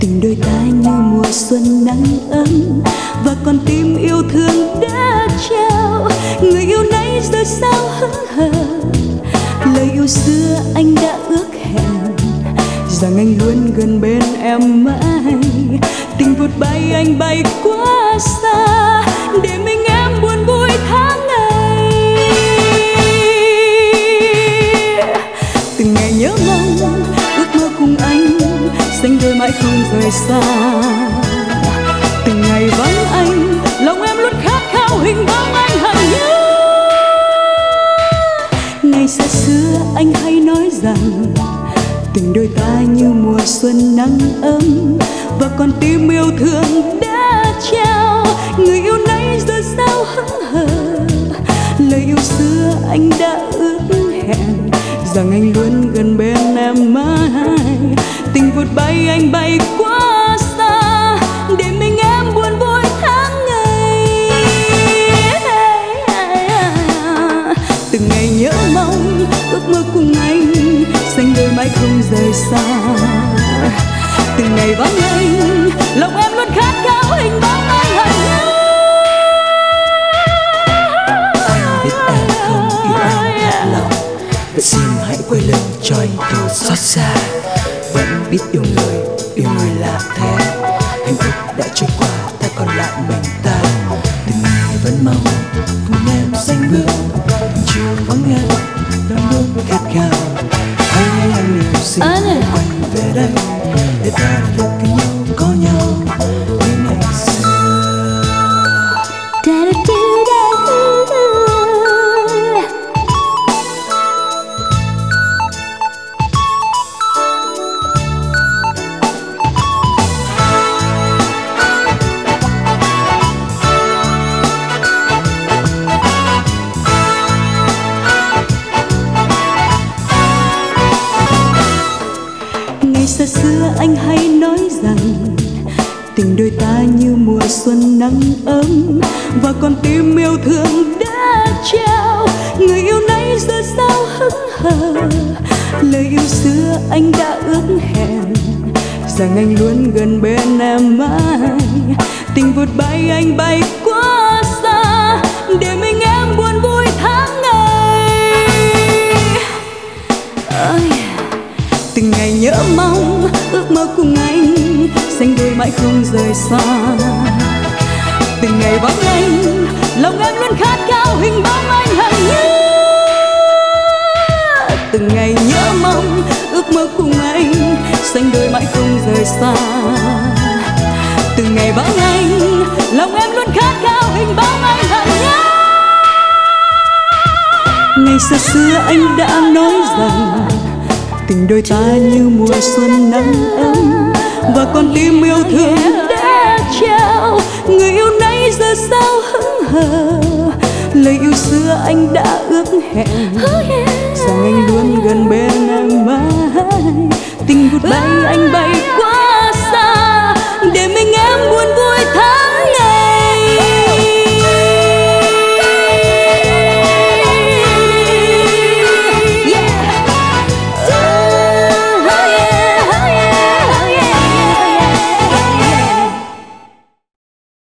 Tình đôi ta như mùa xuân nắng ấm, và con tim yêu thương đã trao. Người yêu nãy giờ sao hững hờ, lời yêu xưa anh đã ước hẹn rằng anh luôn gần bên em mãi. Tình vụt bay anh bay quá xa, để mình em buồn vui tháng ngày. Từng ngày nhớ mong ước mơ cùng anh, xanh đôi mãi không rời xa. Từng ngày vắng anh, lòng em luôn khát khao hình bóng anh hằng nhớ. Ngày xa xưa anh hay nói rằng tình đôi ta như mùa xuân nắng ấm, và con tim yêu thương đã trao. Người yêu nãy giờ sao hững hờ, lời yêu xưa anh đã ước hẹn rằng anh luôn gần bên em mãi. Tình vụt bay anh bay quá xa, để mình em buồn vui tháng ngày. Từng ngày nhớ mong ước mơ cùng anh, xanh đôi mãi không rời xa. Từng ngày vắng anh, lòng em luôn khát khao hình bóng anh hằng nhớ. Anh biết em không yêu anh thật lòng, vậy xin hãy quay lưng cho anh tôi xót xa. Vẫn biết yêu người là thế. Hạnh phúc đã trôi qua, ta còn lại mình ta. Từng ngày vẫn mong cùng em xanh bước, chiều vắng em đang luôn khát khao. Hãy anh yêu xin quay về đây, để ta được cái nhau có nhau như ngày xưa. Xa xưa anh hay nói rằng tình đôi ta như mùa xuân nắng ấm, và con tim yêu thương đã trao. Người yêu nãy giờ sao hững hờ, lời yêu xưa anh đã ước hẹn rằng anh luôn gần bên em mãi. Tình vụt bay anh bay quá xa, để mình em buồn vui tháng ngày. Từng ngày nhớ mong ước mơ cùng anh, xanh đôi mãi không rời xa. Từng ngày vắng anh, lòng em luôn khát khao hình bóng anh hằng nhớ. Từng ngày nhớ mong ước mơ cùng anh, xanh đôi mãi không rời xa. Từng ngày vắng anh, lòng em luôn khát khao hình bóng anh hằng nhớ. Ngày xa xưa anh đã nói rằng tình đôi ta như mùa xuân nắng ấm, và con tim yêu thương đã trao. Người yêu nãy giờ sao hững hờ, lời yêu xưa anh đã ước hẹn rằng anh luôn gần bên em mãi. Tình vụt bay anh bay